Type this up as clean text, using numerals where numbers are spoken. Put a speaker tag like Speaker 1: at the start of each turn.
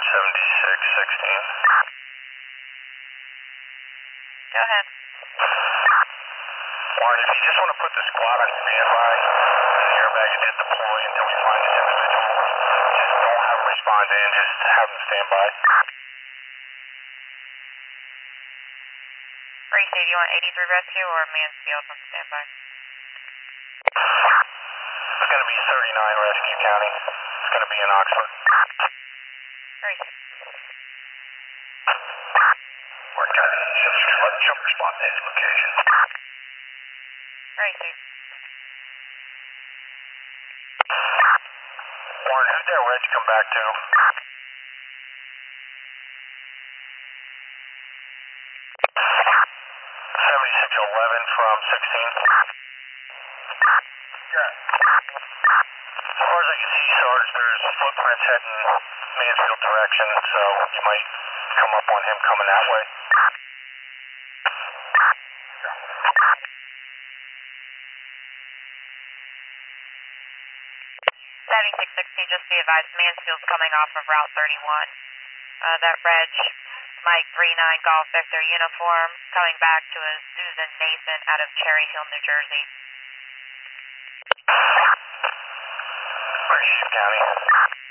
Speaker 1: 7616.
Speaker 2: Go ahead.
Speaker 1: Warren, if you just want to put the squad on standby, the airbag is deploy until we find this individual. Just don't have them respond in, just have them stand by.
Speaker 2: Racy, do you want 83 rescue or Mansfield on standby?
Speaker 1: It's going to be 39 Rescue County. It's going to be in Oxford.
Speaker 2: Racy.
Speaker 1: Warren County, should respond to his location.
Speaker 2: Racy.
Speaker 1: Warren, who'd that Reg come back to? 7611 from 16. Yeah. As far as I can see, Sarge, there's footprints heading Mansfield direction, so you might come up on him coming that way.
Speaker 2: 7616, just be advised, Mansfield's coming off of Route 31. That Reg, Mike 39 Golf Victor uniform, coming back to a Susan Nathan out of Cherry Hill, New Jersey.
Speaker 1: County.